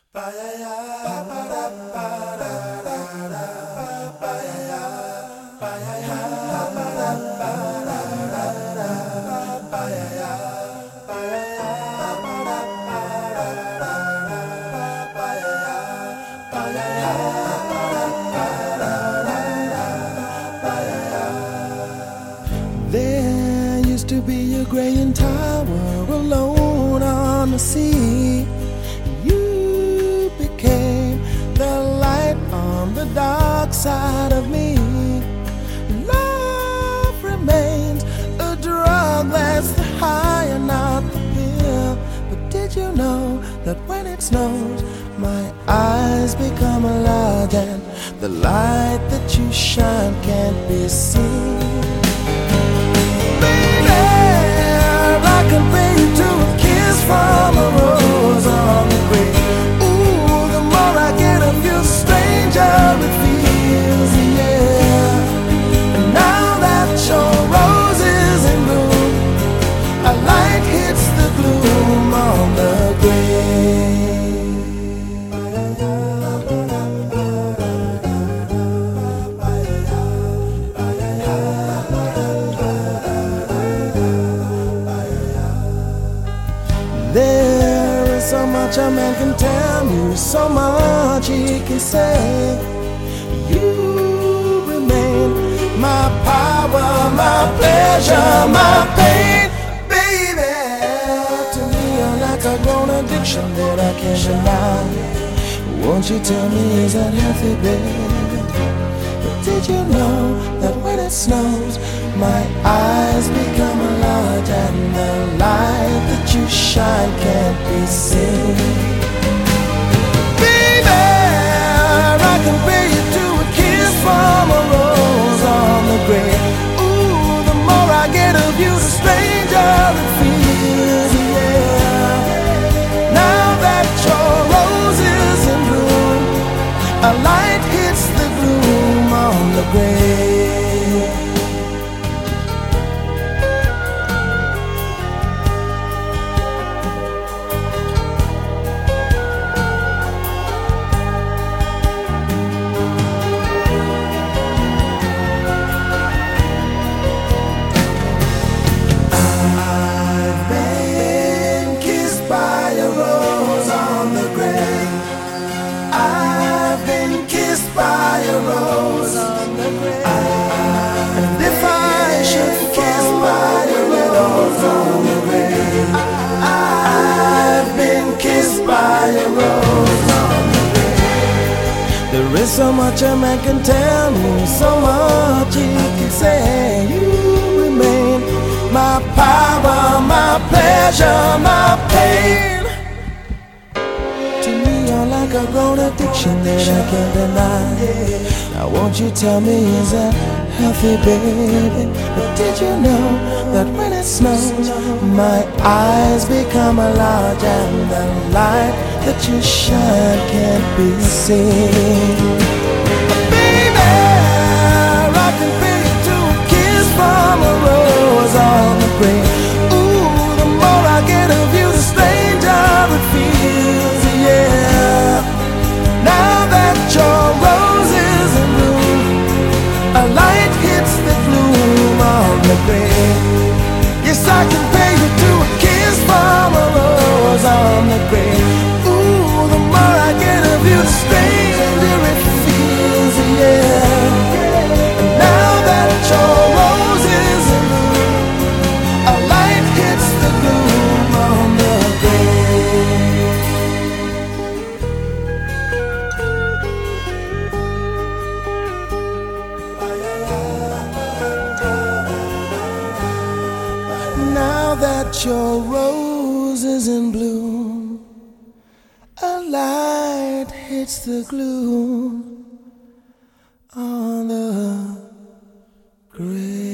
There used to be a graying tower alone on the sea. You became the light on the dark side of me. Love remains a drug that's the high and not the pill. But did you know that when it snows, my eyes become large and the light that you shine can't be seen? I compare you to a kiss from a rose on the grave. Ooh, the more I get of you, the stranger it feels, yeah. And now that your rose is in bloom, a light hits the gloom on the grave. There is so much a man can tell you, so much he can say. You remain my power, my pleasure, my pain, baby. To me you're like a grown addiction that I can't deny. Won't you tell me, is that healthy, baby? But did you know that when it snows, my eyes become large and the light that you shine can't be seen? Baby, I compare you to a kiss from a rose on the grave. Ooh, the more I get of you, the stranger it feels, yeah. Now that your rose is in bloom, a light hits the gloom on the grave. There is so much a man can tell me, so much he can say. You remain my power, my pleasure, my pain. To me you're like a grown addiction that I can't deny. Now won't you tell me, is that healthy, baby? But did you know that when it snows, my eyes become large and the light that you shine can't be seen? Baby, I can feel you to a kiss from a rose on the grave. Ooh, the more I get of you, the stranger it feels, yeah. Now that your rose is in bloom, a light hits the gloom on the grave. Yes, I can pay you to a kiss from a rose on the grave. Ooh, the more I get of you, the stranger it feels, yeah. And now that your rose is in bloom, a light hits the gloom on the grave. Now that your rose is in bloom, a light hits the gloom on the grave.